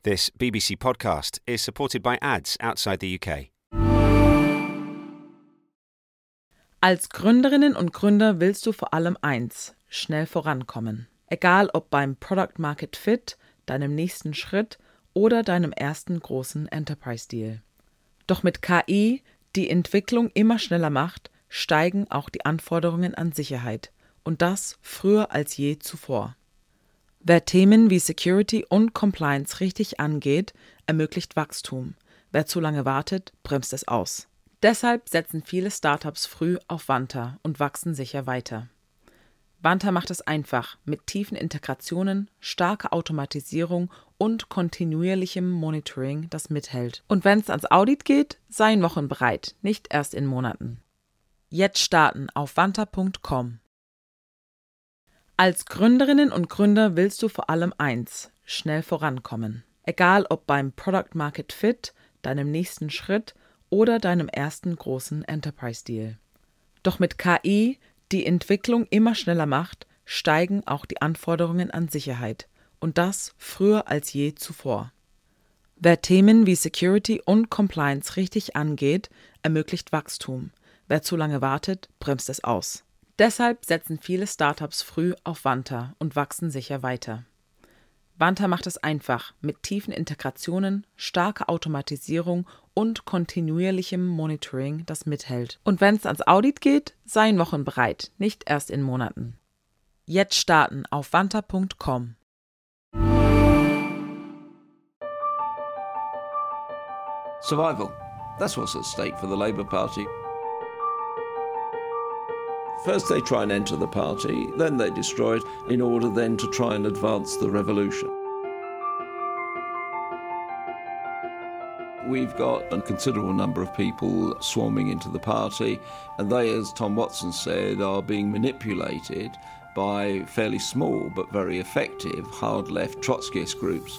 This BBC podcast is supported by ads outside the UK. Als Gründerinnen und Gründer willst du vor allem eins: schnell vorankommen. Egal ob beim Product Market Fit, deinem nächsten Schritt oder deinem ersten großen Enterprise-Deal. Doch mit KI, die Entwicklung immer schneller macht, steigen auch die Anforderungen an Sicherheit. Und das früher als je zuvor. Wer Themen wie Security und Compliance richtig angeht, ermöglicht Wachstum. Wer zu lange wartet, bremst es aus. Deshalb setzen viele Startups früh auf Vanta und wachsen sicher weiter. Vanta macht es einfach mit tiefen Integrationen, starker Automatisierung und kontinuierlichem Monitoring, das mithält. Und wenn es ans Audit geht, seien Wochen bereit, nicht erst in Monaten. Jetzt starten auf vanta.com. Als Gründerinnen und Gründer willst du vor allem eins: schnell vorankommen. Egal ob beim Product Market Fit, deinem nächsten Schritt oder deinem ersten großen Enterprise-Deal. Doch mit KI, die Entwicklung immer schneller macht, steigen auch die Anforderungen an Sicherheit. Und das früher als je zuvor. Wer Themen wie Security und Compliance richtig angeht, ermöglicht Wachstum. Wer zu lange wartet, bremst es aus. Deshalb setzen viele Startups früh auf Vanta und wachsen sicher weiter. Vanta macht es einfach mit tiefen Integrationen, starker Automatisierung und kontinuierlichem Monitoring, das mithält. Und wenn es ans Audit geht, seien Wochen bereit, nicht erst in Monaten. Jetzt starten auf vanta.com. Survival. That's what's at stake for the Labour Party. First they try and enter the party, then they destroy it in order then to try and advance the revolution. We've got a considerable number of people swarming into the party, and they, as Tom Watson said, are being manipulated by fairly small but very effective hard-left Trotskyist groups.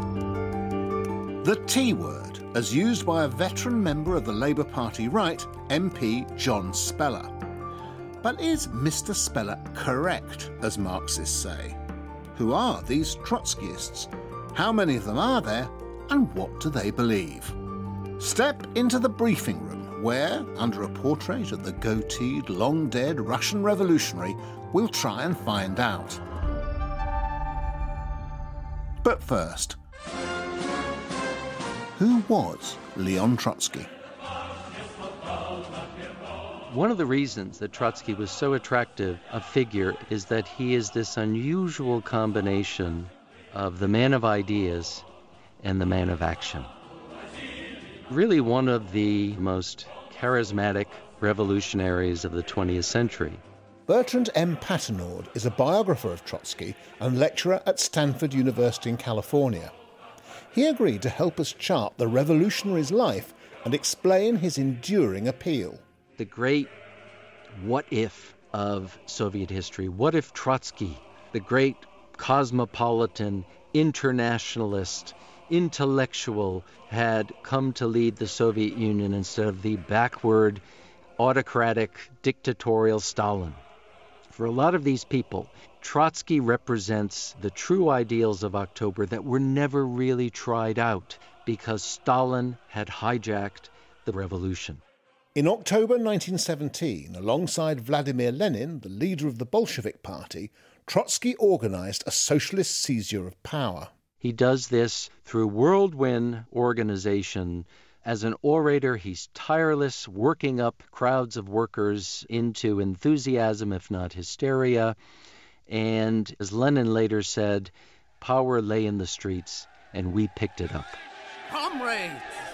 The T word, as used by a veteran member of the Labour Party right, MP John Speller. But is Mr. Speller correct, as Marxists say? Who are these Trotskyists? How many of them are there, and what do they believe? Step into the briefing room where, under a portrait of the goateed, long-dead Russian revolutionary, we'll try and find out. But first, who was Leon Trotsky? One of the reasons that Trotsky was so attractive a figure is that he is this unusual combination of the man of ideas and the man of action. Really one of the most charismatic revolutionaries of the 20th century. Bertrand M. Patternord is a biographer of Trotsky and lecturer at Stanford University in California. He agreed to help us chart the revolutionary's life and explain his enduring appeal. The great what if of Soviet history. What if Trotsky, the great cosmopolitan, internationalist, intellectual, had come to lead the Soviet Union instead of the backward, autocratic, dictatorial Stalin? For a lot of these people, Trotsky represents the true ideals of October that were never really tried out because Stalin had hijacked the revolution. In October 1917, alongside Vladimir Lenin, the leader of the Bolshevik Party, Trotsky organised a socialist seizure of power. He does this through whirlwind organization. As an orator, he's tireless, working up crowds of workers into enthusiasm, if not hysteria. And as Lenin later said, power lay in the streets, and we picked it up. Comrades!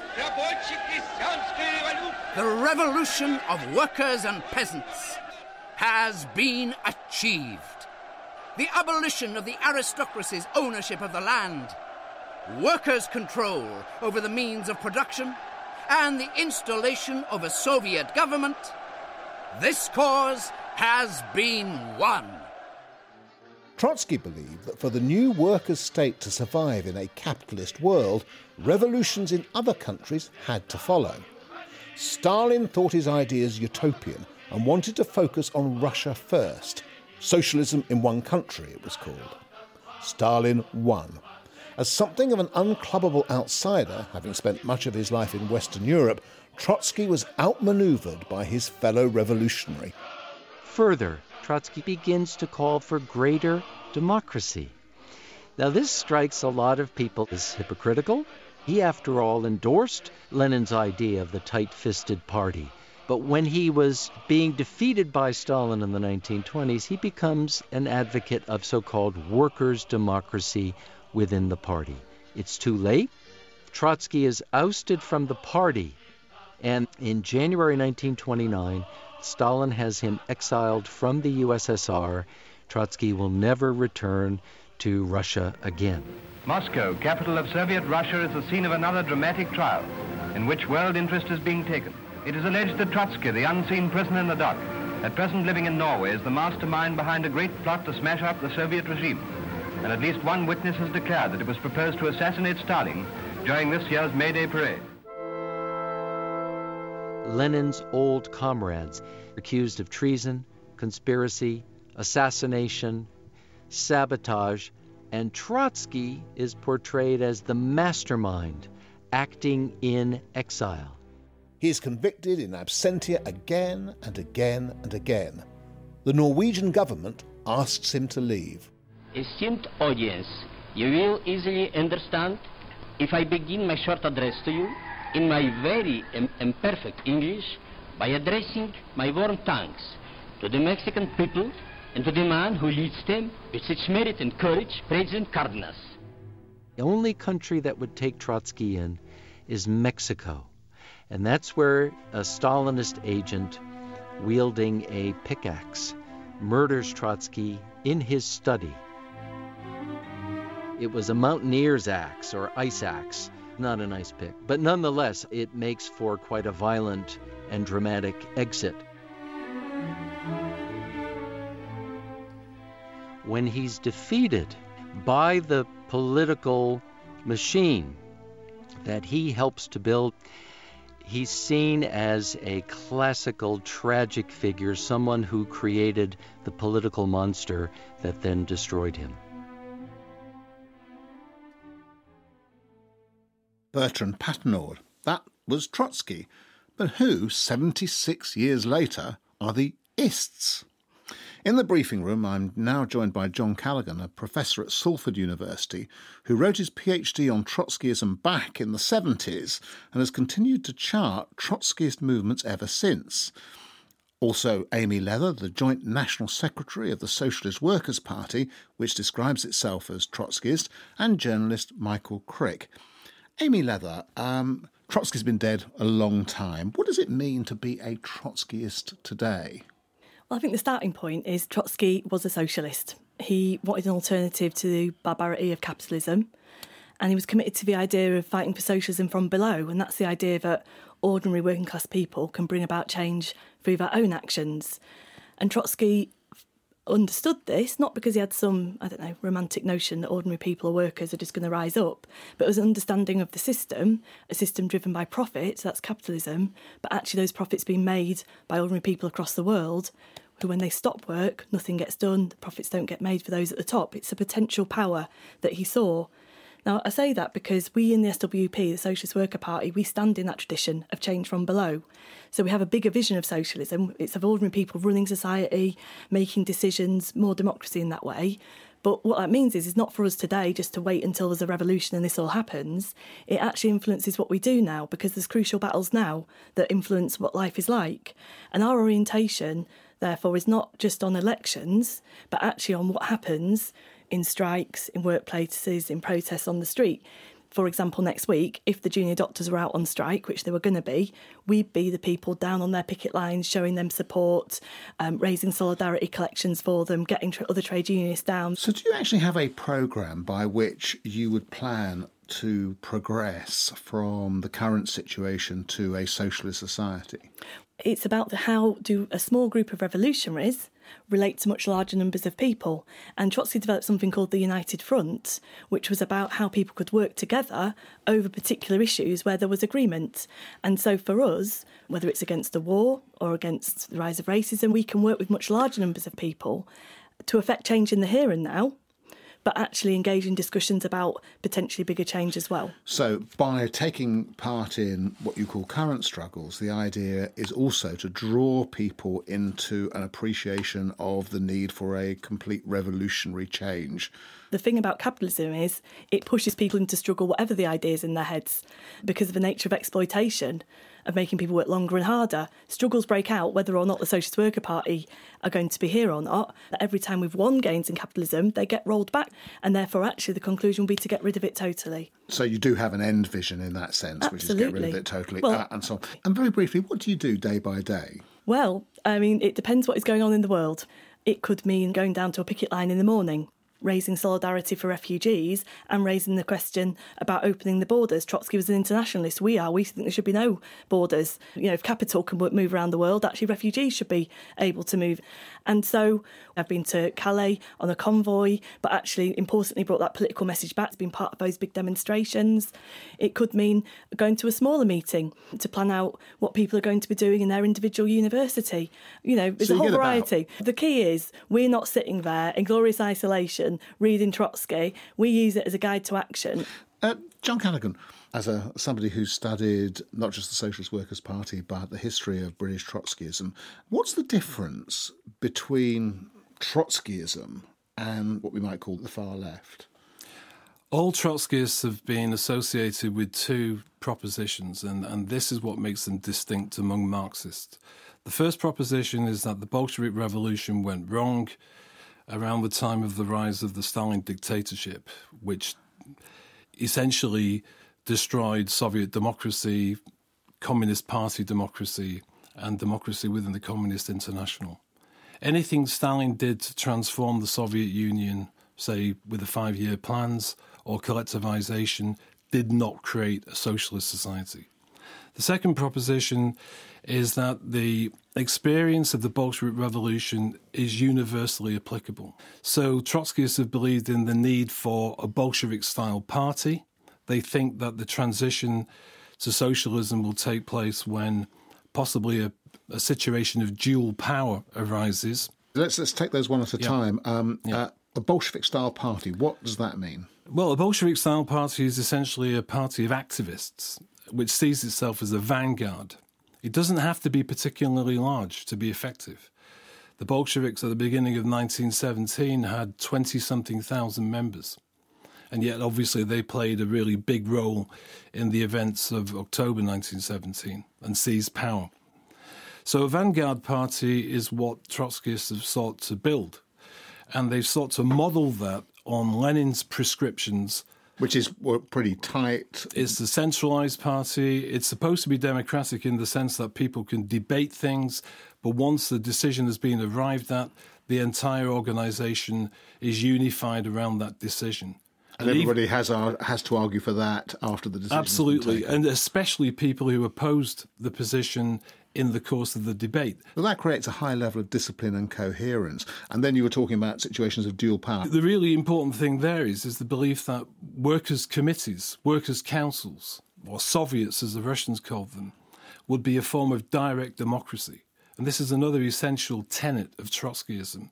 The revolution of workers and peasants has been achieved. The abolition of the aristocracy's ownership of the land, workers' control over the means of production, and the installation of a Soviet government, this cause has been won. Trotsky believed that for the new workers' state to survive in a capitalist world, revolutions in other countries had to follow. Stalin thought his ideas utopian and wanted to focus on Russia first. Socialism in one country, it was called. Stalin won. As something of an unclubbable outsider, having spent much of his life in Western Europe, Trotsky was outmanoeuvred by his fellow revolutionary. Further, Trotsky begins to call for greater democracy. Now, this strikes a lot of people as hypocritical. He, after all, endorsed Lenin's idea of the tight-fisted party. But when he was being defeated by Stalin in the 1920s, he becomes an advocate of so-called workers' democracy within the party. It's too late. Trotsky is ousted from the party. And in January 1929, Stalin has him exiled from the USSR. Trotsky will never return to Russia again. Moscow, capital of Soviet Russia, is the scene of another dramatic trial in which world interest is being taken. It is alleged that Trotsky, the unseen prisoner in the dock, at present living in Norway, is the mastermind behind a great plot to smash up the Soviet regime. And at least one witness has declared that it was proposed to assassinate Stalin during this year's May Day parade. Lenin's old comrades, accused of treason, conspiracy, assassination, sabotage, and Trotsky is portrayed as the mastermind acting in exile. He is convicted in absentia again and again and again. The Norwegian government asks him to leave. Esteemed audience, you will easily understand if I begin my short address to you in my very imperfect English by addressing my warm thanks to the Mexican people and to the man who leads them with such merit and courage, President Cardenas. The only country that would take Trotsky in is Mexico. And that's where a Stalinist agent wielding a pickaxe murders Trotsky in his study. It was a mountaineer's axe or ice axe, not an ice pick. But nonetheless, it makes for quite a violent and dramatic exit. When he's defeated by the political machine that he helps to build, he's seen as a classical tragic figure, someone who created the political monster that then destroyed him. Bertrand Patenaude. That was Trotsky. But who, 76 years later, are the ists? In the briefing room, I'm now joined by John Callaghan, a professor at Salford University, who wrote his PhD on Trotskyism back in the 70s and has continued to chart Trotskyist movements ever since. Also, Amy Leather, the joint national secretary of the Socialist Workers' Party, which describes itself as Trotskyist, and journalist Michael Crick. Amy Leather, Trotsky's been dead a long time. What does it mean to be a Trotskyist today? Well, I think the starting point is Trotsky was a socialist. He wanted an alternative to the barbarity of capitalism, and he was committed to the idea of fighting for socialism from below, and that's the idea that ordinary working class people can bring about change through their own actions. And Trotsky understood this, not because he had some, romantic notion that ordinary people or workers are just going to rise up, but it was an understanding of the system, a system driven by profit, so that's capitalism, but actually those profits being made by ordinary people across the world, who when they stop work, nothing gets done, the profits don't get made for those at the top. It's a potential power that he saw. Now, I say that because we in the SWP, the Socialist Worker Party, we stand in that tradition of change from below. So we have a bigger vision of socialism. It's of ordinary people running society, making decisions, more democracy in that way. But what that means is it's not for us today just to wait until there's a revolution and this all happens. It actually influences what we do now, because there's crucial battles now that influence what life is like. And our orientation, therefore, is not just on elections, but actually on what happens in strikes, in workplaces, in protests on the street. For example, next week, if the junior doctors were out on strike, which they were going to be, we'd be the people down on their picket lines, showing them support, raising solidarity collections for them, getting other trade unionists down. So do you actually have a programme by which you would plan to progress from the current situation to a socialist society? It's about how do a small group of revolutionaries relate to much larger numbers of people. And Trotsky developed something called the United Front, which was about how people could work together over particular issues where there was agreement. And so for us, whether it's against the war or against the rise of racism, we can work with much larger numbers of people to affect change in the here and now, but actually engage in discussions about potentially bigger change as well. So by taking part in what you call current struggles, the idea is also to draw people into an appreciation of the need for a complete revolutionary change. The thing about capitalism is it pushes people into struggle, whatever the ideas in their heads, because of the nature of exploitation, of making people work longer and harder. Struggles break out whether or not the Socialist Worker Party are going to be here or not. That every time we've won gains in capitalism, they get rolled back, and therefore actually the conclusion will be to get rid of it totally. So you do have an end vision in that sense, Absolutely. which is get rid of it totally, Well, and so on. And very briefly, what do you do day by day? Well, I mean, it depends what is going on in the world. It could mean going down to a picket line in the morning, raising solidarity for refugees and raising the question about opening the borders. Trotsky was an internationalist. We think there should be no borders. You know, if capital can move around the world, actually refugees should be able to move. And so I've been to Calais on a convoy, but actually importantly brought that political message back to being part of those big demonstrations. It could mean going to a smaller meeting to plan out what people are going to be doing in their individual university. You know, there's a whole variety. The key is we're not sitting there in glorious isolation reading Trotsky. We use it as a guide to action. John Callaghan, as somebody who's studied not just the Socialist Workers' Party but the history of British Trotskyism, what's the difference between Trotskyism and what we might call the far left? All Trotskyists have been associated with two propositions, and this is what makes them distinct among Marxists. The first proposition is that the Bolshevik Revolution went wrong around the time of the rise of the Stalin dictatorship, which essentially destroyed Soviet democracy, Communist Party democracy, and democracy within the Communist International. Anything Stalin did to transform the Soviet Union, say with the 5-year plans or collectivization, did not create a socialist society. The second proposition is that the experience of the Bolshevik Revolution is universally applicable. So Trotskyists have believed in the need for a Bolshevik-style party. They think that the transition to socialism will take place when possibly a situation of dual power arises. Let's take those one at a time. A Bolshevik-style party, what does that mean? Well, a Bolshevik-style party is essentially a party of activists, which sees itself as a vanguard. It doesn't have to be particularly large to be effective. The Bolsheviks at the beginning of 1917 had 20-something thousand members, and yet obviously they played a really big role in the events of October 1917 and seized power. So a vanguard party is what Trotskyists have sought to build, and they've sought to model that on Lenin's prescriptions. Which is pretty tight. It's a centralised party. It's supposed to be democratic in the sense that people can debate things, but once the decision has been arrived at, the entire organisation is unified around that decision. And everybody has to argue for that after the decision. Absolutely, and especially people who opposed the position in the course of the debate. Well, that creates a high level of discipline and coherence. And then you were talking about situations of dual power. The really important thing there is the belief that workers' committees, workers' councils, or Soviets as the Russians called them, would be a form of direct democracy. And this is another essential tenet of Trotskyism,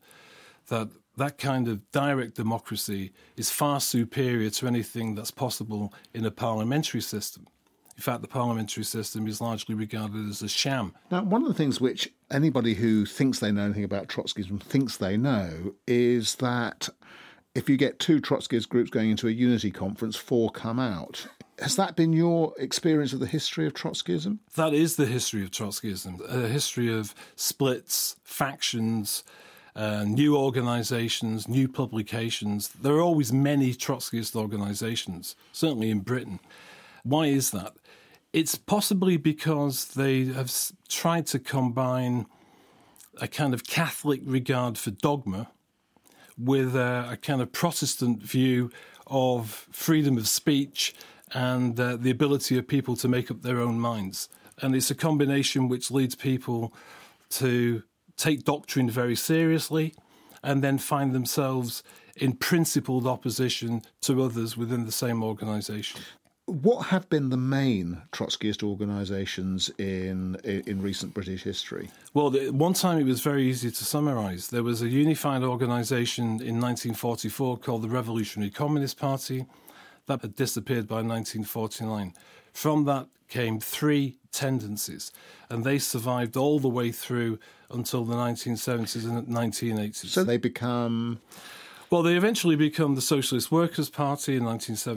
that kind of direct democracy is far superior to anything that's possible in a parliamentary system. In fact, the parliamentary system is largely regarded as a sham. Now, one of the things which anybody who thinks they know anything about Trotskyism thinks they know is that if you get 2 Trotskyist groups going into a unity conference, 4 come out. Has that been your experience of the history of Trotskyism? That is the history of Trotskyism, a history of splits, factions, new organisations, new publications. There are always many Trotskyist organisations, certainly in Britain. Why is that? It's possibly because they have tried to combine a kind of Catholic regard for dogma with a kind of Protestant view of freedom of speech and the ability of people to make up their own minds. And it's a combination which leads people to take doctrine very seriously and then find themselves in principled opposition to others within the same organisation. What have been the main Trotskyist organisations in recent British history? Well, one time it was very easy to summarise. There was a unified organisation in 1944 called the Revolutionary Communist Party. That had disappeared by 1949. From that came three tendencies, and they survived all the way through until the 1970s and 1980s. So they become... Well, they eventually become the Socialist Workers' Party in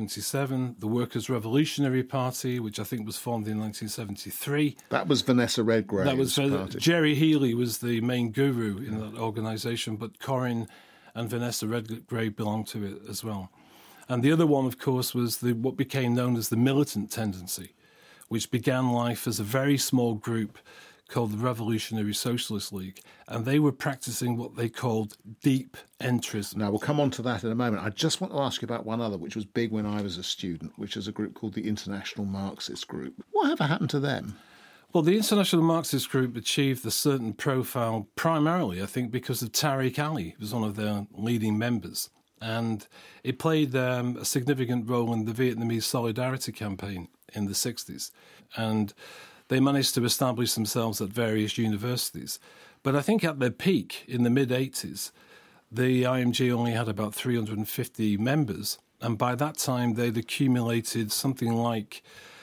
1977, the Workers' Revolutionary Party, which I think was formed in 1973. That was Vanessa Redgrave's party. Jerry Healy was the main guru in that organisation, but Corinne and Vanessa Redgrave belonged to it as well. And the other one, of course, was what became known as the militant tendency, which began life as a very small group called the Revolutionary Socialist League, and they were practising what they called deep entrism. Now, we'll come on to that in a moment. I just want to ask you about one other, which was big when I was a student, which is a group called the International Marxist Group. Whatever happened to them? Well, the International Marxist Group achieved a certain profile primarily, I think, because of Tariq Ali, who was one of their leading members. And it played a significant role in the Vietnamese Solidarity campaign in the 60s. And they managed to establish themselves at various universities. But I think at their peak in the mid-80s, the IMG only had about 350 members. And by that time, they'd accumulated something like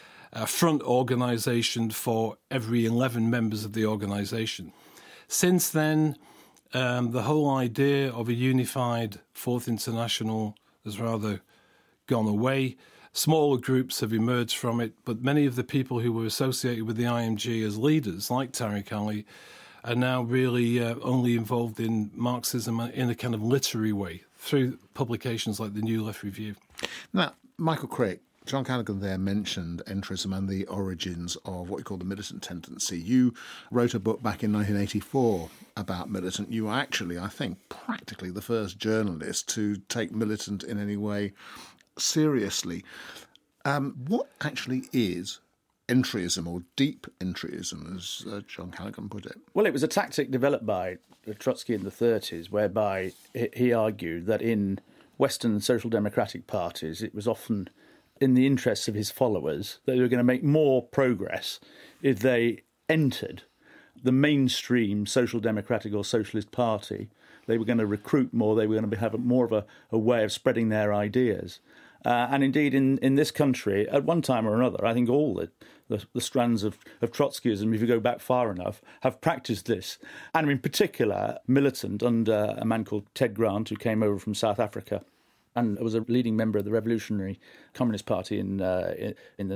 a front organisation for every 11 members of the organisation. Since then, the whole idea of a unified Fourth International has rather gone away. Smaller groups have emerged from it, but many of the people who were associated with the IMG as leaders, like Tariq Ali, are now really only involved in Marxism in a kind of literary way through publications like the New Left Review. Now, Michael Crick, John Callaghan there mentioned entrism and the origins of what you call the militant tendency. You wrote a book back in 1984 about militant. You were actually, I think, practically the first journalist to take militant in any way seriously. What actually is entryism, or deep entryism, as John Callaghan put it? Well, it was a tactic developed by Trotsky in the 30s, whereby he argued that in Western social democratic parties, it was often in the interests of his followers that they were going to make more progress if they entered the mainstream social democratic or socialist party. They were going to recruit more, they were going to have more of a way of spreading their ideas. And indeed, in this country, at one time or another, I think all the strands of Trotskyism, if you go back far enough, have practised this. And in particular, militant under a man called Ted Grant, who came over from South Africa and was a leading member of the Revolutionary Communist Party in the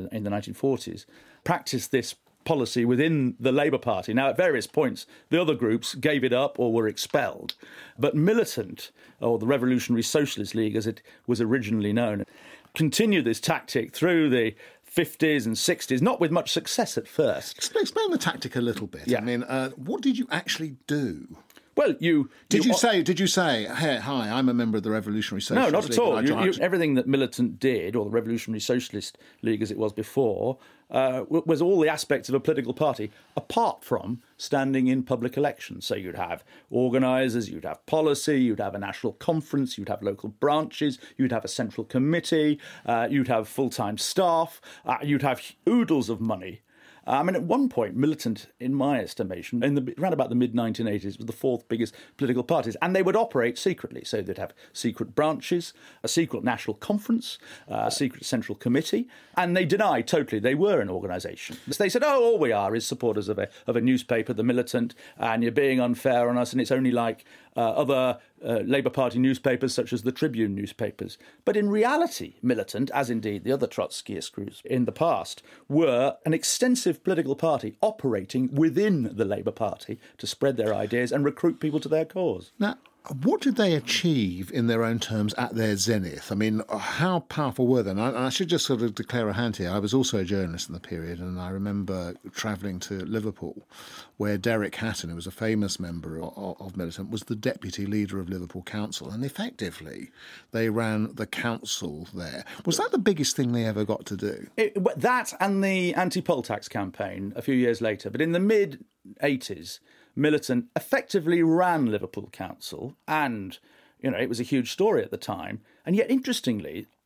1940s, practised this policy within the Labour Party. Now, at various points, the other groups gave it up or were expelled. But militant, or the Revolutionary Socialist League, as it was originally known, continued this tactic through the 50s and 60s, not with much success at first. Explain the tactic a little bit. Yeah. I mean, what did you actually do? Well, Did you say, hey, hi, I'm a member of the Revolutionary Socialist League? No, not at all. League. Everything that Militant did, or the Revolutionary Socialist League as it was before, was all the aspects of a political party, apart from standing in public elections. So you'd have organisers, you'd have policy, you'd have a national conference, you'd have local branches, you'd have a central committee, you'd have full-time staff, you'd have oodles of money. I mean, at one point, Militant, in my estimation, around about the mid-1980s, was the fourth biggest political parties, and they would operate secretly. So they'd have secret branches, a secret national conference, a secret central committee, and they denied totally they were an organisation. They said, oh, all we are is supporters of a newspaper, the Militant, and you're being unfair on us, and it's only like other Labour Party newspapers such as the Tribune newspapers. But in reality, Militant, as indeed the other Trotskyist groups in the past, were an extensive political party operating within the Labour Party to spread their ideas and recruit people to their cause. Now, what did they achieve in their own terms at their zenith? I mean, how powerful were they? And I should just sort of declare a hand here. I was also a journalist in the period, and I remember travelling to Liverpool, where Derek Hatton, who was a famous member of Militant, was the deputy leader of Liverpool Council, and effectively they ran the council there. Was that the biggest thing they ever got to do? That and the anti-poll tax campaign a few years later. But in the mid-80s, Militant effectively ran Liverpool Council, and, it was a huge story at the time. And yet, interestingly,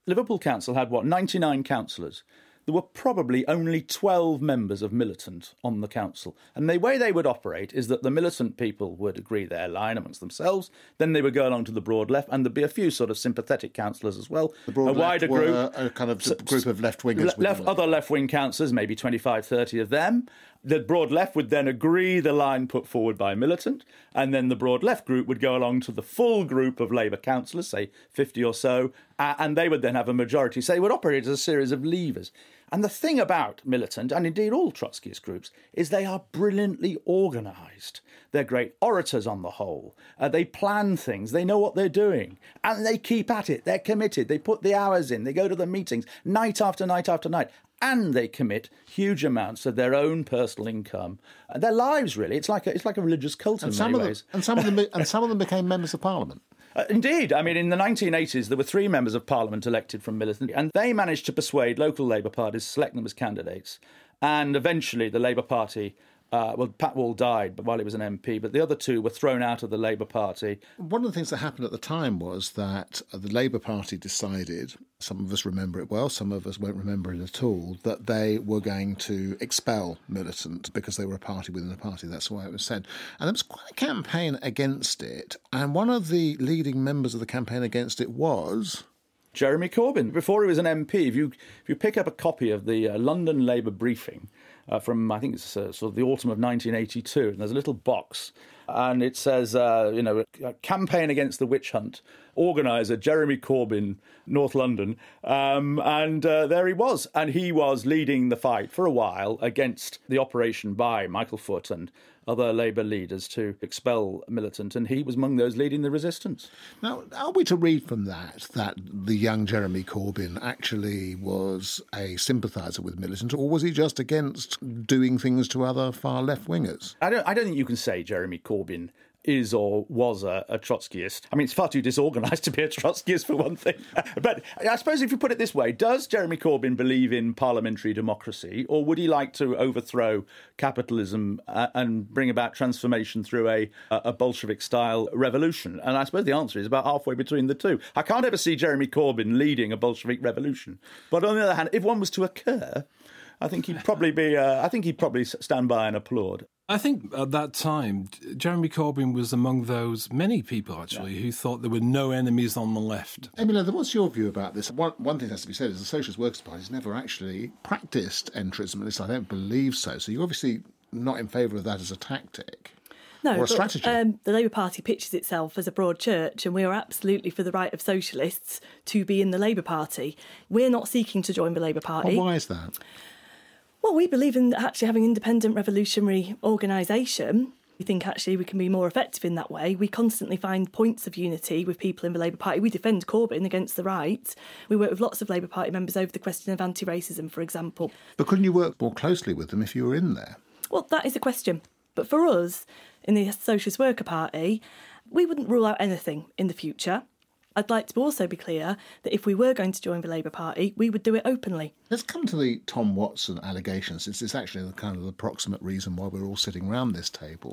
Liverpool Council had, 99 councillors. There were probably only 12 members of militant on the council. And the way they would operate is that the militant people would agree their line amongst themselves, then they would go along to the Broad Left, and there'd be a few sort of sympathetic councillors as well. The Broad a wider Left were group. a kind of group of left-wingers. Other left-wing councillors, maybe 25, 30 of them. The Broad Left would then agree the line put forward by militant, and then the Broad Left group would go along to the full group of Labour councillors, say 50 or so, and they would then have a majority. So they would operate as a series of levers. And the thing about militant, and indeed all Trotskyist groups, is they are brilliantly organised. They're great orators on the whole. They plan things. They know what they're doing. And they keep at it. They're committed. They put the hours in. They go to the meetings night after night after night. And they commit huge amounts of their own personal income, their lives. Really, it's like a religious cult in many ways. And some of them became members of Parliament. Indeed. I mean, in the 1980s, there were 3 members of Parliament elected from militant, and they managed to persuade local Labour parties to select them as candidates. And eventually, the Labour Party. Pat Wall died while he was an MP, but the other 2 were thrown out of the Labour Party. One of the things that happened at the time was that the Labour Party decided, some of us remember it well, some of us won't remember it at all, that they were going to expel militant because they were a party within a party. That's why it was said. And there was quite a campaign against it. And one of the leading members of the campaign against it was Jeremy Corbyn. Before he was an MP, if you pick up a copy of the London Labour briefing, from, I think it's sort of the autumn of 1982, and there's a little box, and it says, a campaign against the witch hunt, organiser Jeremy Corbyn, North London, and there he was. And he was leading the fight for a while against the operation by Michael Foot and other Labour leaders to expel militant, and he was among those leading the resistance. Now, are we to read from that the young Jeremy Corbyn actually was a sympathiser with militant, or was he just against doing things to other far left-wingers? I don't think you can say Jeremy Corbyn is or was a Trotskyist. I mean, it's far too disorganised to be a Trotskyist, for one thing. But I suppose if you put it this way, does Jeremy Corbyn believe in parliamentary democracy, or would he like to overthrow capitalism and bring about transformation through a Bolshevik-style revolution? And I suppose the answer is about halfway between the two. I can't ever see Jeremy Corbyn leading a Bolshevik revolution. But on the other hand, if one was to occur, I think he'd probably stand by and applaud. I think at that time, Jeremy Corbyn was among those many people, actually, who thought there were no enemies on the left. Emily, what's your view about this? One thing that has to be said is the Socialist Workers' Party has never actually practised entrism, at least I don't believe so. So you're obviously not in favour of that as a tactic. No, or a strategy. The Labour Party pitches itself as a broad church, and we are absolutely for the right of socialists to be in the Labour Party. We're not seeking to join the Labour Party. Well, why is that? Well, we believe in actually having an independent revolutionary organisation. We think actually we can be more effective in that way. We constantly find points of unity with people in the Labour Party. We defend Corbyn against the right. We work with lots of Labour Party members over the question of anti-racism, for example. But couldn't you work more closely with them if you were in there? Well, that is a question. But for us, in the Socialist Worker Party, we wouldn't rule out anything in the future. I'd like to also be clear that if we were going to join the Labour Party, we would do it openly. Let's come to the Tom Watson allegations, since it's actually the kind of the proximate reason why we're all sitting around this table.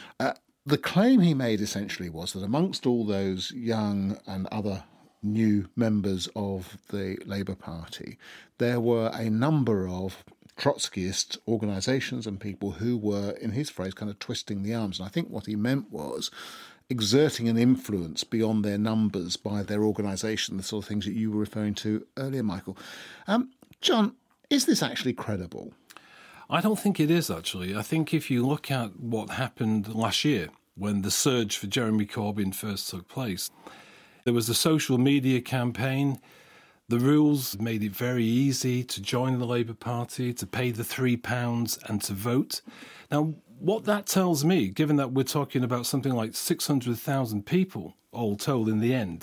The claim he made essentially was that amongst all those young and other new members of the Labour Party, there were a number of Trotskyist organisations and people who were, in his phrase, kind of twisting the arms. And I think what he meant was exerting an influence beyond their numbers by their organisation, the sort of things that you were referring to earlier, Michael. John, is this actually credible? I don't think it is, actually. I think if you look at what happened last year, when the surge for Jeremy Corbyn first took place, there was a social media campaign. The rules made it very easy to join the Labour Party, to pay the £3 and to vote. Now, what that tells me, given that we're talking about something like 600,000 people, all told in the end,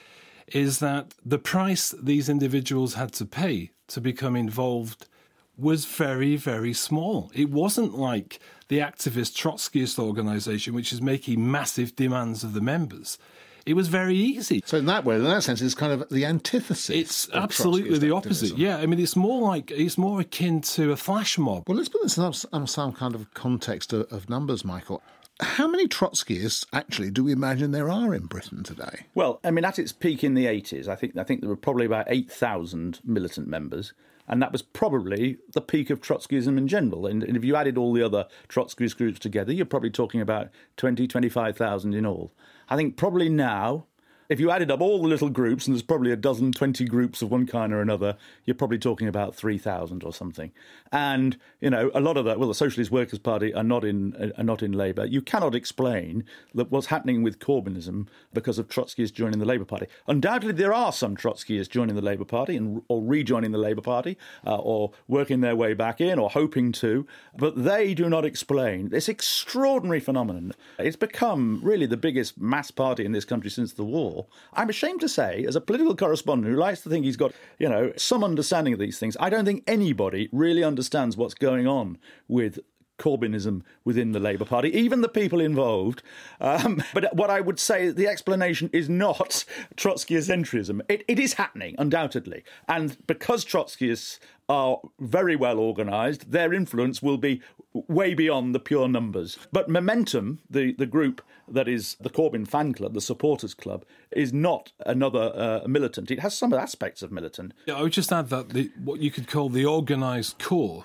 is that the price these individuals had to pay to become involved was very, very small. It wasn't like the activist Trotskyist organisation, which is making massive demands of the members. It was very easy. So in that way, in that sense, it's kind of the antithesis. It's absolutely the opposite. Yeah, I mean, it's more akin to a flash mob. Well, let's put this in some kind of context of numbers, Michael. How many Trotskyists actually do we imagine there are in Britain today? Well, I mean, at its peak in the 80s, I think there were probably about 8,000 militant members. And that was probably the peak of Trotskyism in general. And if you added all the other Trotskyist groups together, you're probably talking about 25,000 in all. I think probably now, if you added up all the little groups, and there's probably 20 groups of one kind or another, you're probably talking about 3,000 or something. And, a lot of that, the Socialist Workers' Party are not in Labour. You cannot explain that what's happening with Corbynism because of Trotskyists joining the Labour Party. Undoubtedly, there are some Trotskyists joining the Labour Party or rejoining the Labour Party or working their way back in or hoping to, but they do not explain this extraordinary phenomenon. It's become really the biggest mass party in this country since the war. I'm ashamed to say, as a political correspondent who likes to think he's got, some understanding of these things, I don't think anybody really understands what's going on with Corbynism within the Labour Party, even the people involved. But what I would say, the explanation is not Trotskyocentrism. It is happening, undoubtedly. And because Trotskyists are very well organised, their influence will be way beyond the pure numbers. But Momentum, the group that is the Corbyn fan club, the supporters club, is not another militant. It has some aspects of militant. Yeah, I would just add that what you could call the organised core,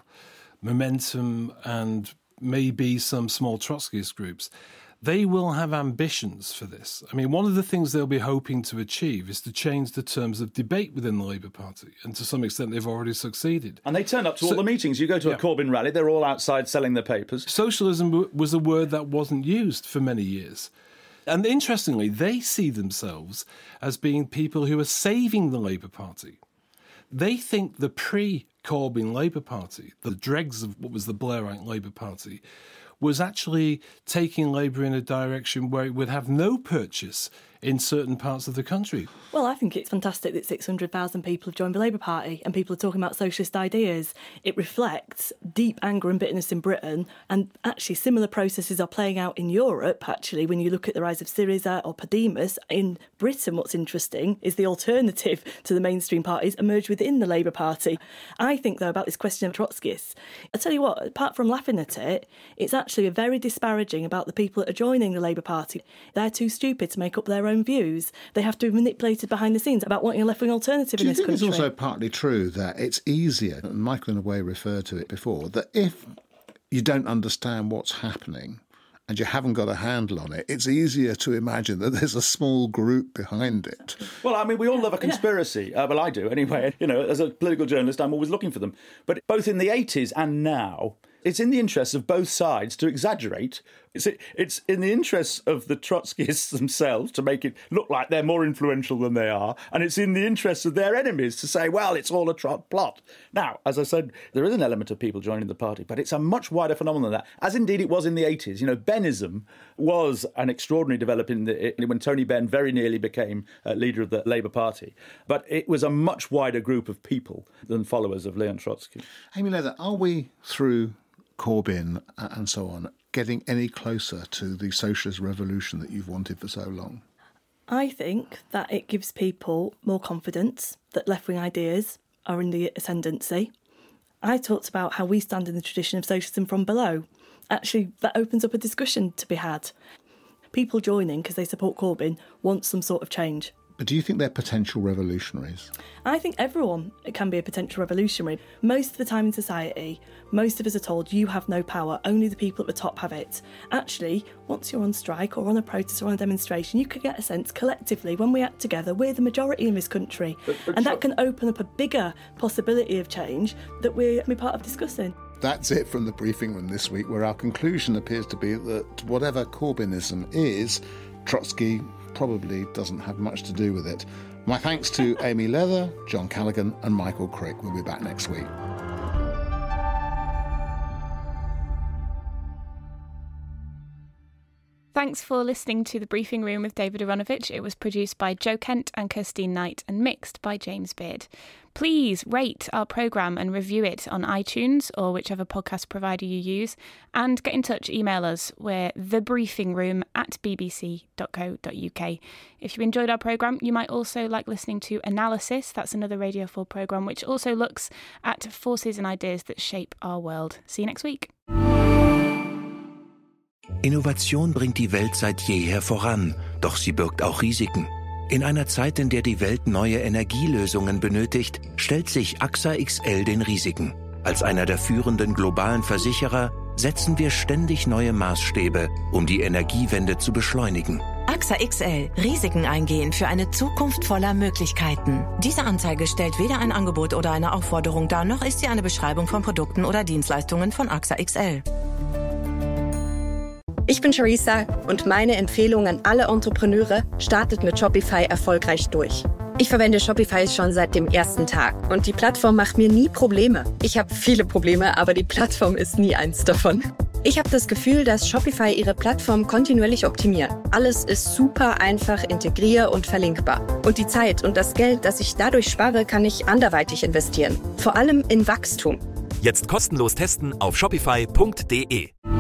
Momentum and maybe some small Trotskyist groups, they will have ambitions for this. I mean, one of the things they'll be hoping to achieve is to change the terms of debate within the Labour Party, and to some extent they've already succeeded. And they turn up to all the meetings. You go to a Corbyn rally, they're all outside selling their papers. Socialism was a word that wasn't used for many years. And interestingly, they see themselves as being people who are saving the Labour Party. They think the pre-Corbyn Labour Party, the dregs of what was the Blairite Labour Party, was actually taking Labour in a direction where it would have no purchase in certain parts of the country. Well, I think it's fantastic that 600,000 people have joined the Labour Party and people are talking about socialist ideas. It reflects deep anger and bitterness in Britain, and actually similar processes are playing out in Europe, actually, when you look at the rise of Syriza or Podemos. In Britain, what's interesting is the alternative to the mainstream parties emerged within the Labour Party. I think, though, about this question of Trotskyists, I tell you what, apart from laughing at it, it's actually very disparaging about the people that are joining the Labour Party. They're too stupid to make up their own views. They have to be manipulated behind the scenes about wanting a left-wing alternative in this country. It's also partly true that it's easier, and Michael in a way referred to it before, that if you don't understand what's happening and you haven't got a handle on it, it's easier to imagine that there's a small group behind it. Well, I mean, we all love a conspiracy. Well, I do anyway. As a political journalist, I'm always looking for them. But both in the 80s and now, it's in the interests of both sides to exaggerate. It's in the interests of the Trotskyists themselves to make it look like they're more influential than they are, and it's in the interests of their enemies to say, well, it's all a Trot plot. Now, as I said, there is an element of people joining the party, but it's a much wider phenomenon than that, as indeed it was in the 80s. Bennism was an extraordinary development when Tony Benn very nearly became leader of the Labour Party, but it was a much wider group of people than followers of Leon Trotsky. Amy Leather, are we through Corbyn and so on getting any closer to the socialist revolution that you've wanted for so long? I think that it gives people more confidence that left-wing ideas are in the ascendancy. I talked about how we stand in the tradition of socialism from below. Actually, that opens up a discussion to be had. People joining because they support Corbyn want some sort of change. But do you think they're potential revolutionaries? I think everyone can be a potential revolutionary. Most of the time in society, most of us are told you have no power, only the people at the top have it. Actually, once you're on strike or on a protest or on a demonstration, you can get a sense collectively, when we act together, we're the majority in this country. And that can open up a bigger possibility of change that we're part of discussing. That's it from the briefing room this week, where our conclusion appears to be that whatever Corbynism is, Trotsky probably doesn't have much to do with it. My thanks to Amy Leather, John Callaghan and Michael Crick. We'll be back next week. Thanks for listening to The Briefing Room with David Aronovich. It was produced by Joe Kent and Kirstine Knight and mixed by James Beard. Please rate our programme and review it on iTunes or whichever podcast provider you use. And get in touch, email us. We're thebriefingroom@bbc.co.uk. If you enjoyed our programme, you might also like listening to Analysis. That's another Radio 4 programme which also looks at forces and ideas that shape our world. See you next week. Innovation bringt die Welt seit jeher voran, doch sie birgt auch Risiken. In einer Zeit, in der die Welt neue Energielösungen benötigt, stellt sich AXA XL den Risiken. Als einer der führenden globalen Versicherer setzen wir ständig neue Maßstäbe, um die Energiewende zu beschleunigen. AXA XL. Risiken eingehen für eine Zukunft voller Möglichkeiten. Diese Anzeige stellt weder ein Angebot oder eine Aufforderung dar, noch ist sie eine Beschreibung von Produkten oder Dienstleistungen von AXA XL. Ich bin Charissa und meine Empfehlung an alle Entrepreneure: startet mit Shopify erfolgreich durch. Ich verwende Shopify schon seit dem ersten Tag und die Plattform macht mir nie Probleme. Ich habe viele Probleme, aber die Plattform ist nie eins davon. Ich habe das Gefühl, dass Shopify ihre Plattform kontinuierlich optimiert. Alles ist super einfach, integrier- und verlinkbar. Und die Zeit und das Geld, das ich dadurch spare, kann ich anderweitig investieren. Vor allem in Wachstum. Jetzt kostenlos testen auf shopify.de.